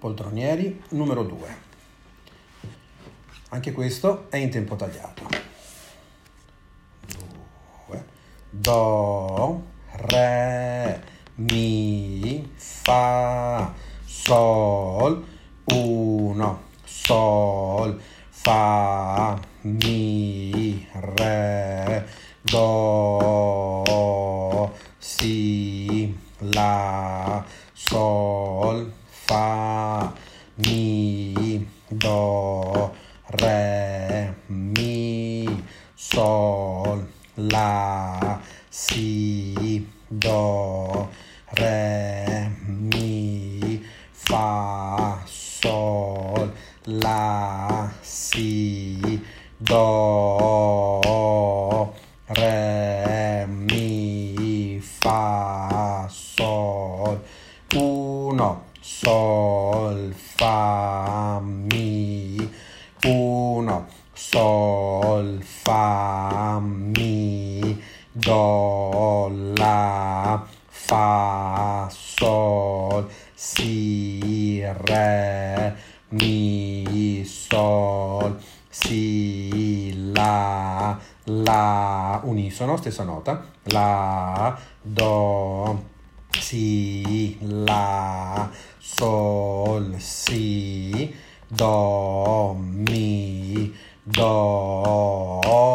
poltronieri numero 2. Anche questo è in tempo tagliato. 2, do, re, mi, fa, sol, 1, sol, fa, mi, re, do, si, la, sol, fa, mi, do, re, mi, sol, la, si, do, re, mi, fa, sol, la, si, do, re, mi, fa, sol, 1, sol, fa, mi, 1, sol, fa, mi, do, la, fa, sol, si, re, mi, sol, si, la, unisono, stessa nota, la, do, si, la, sol, si, do, mi, do,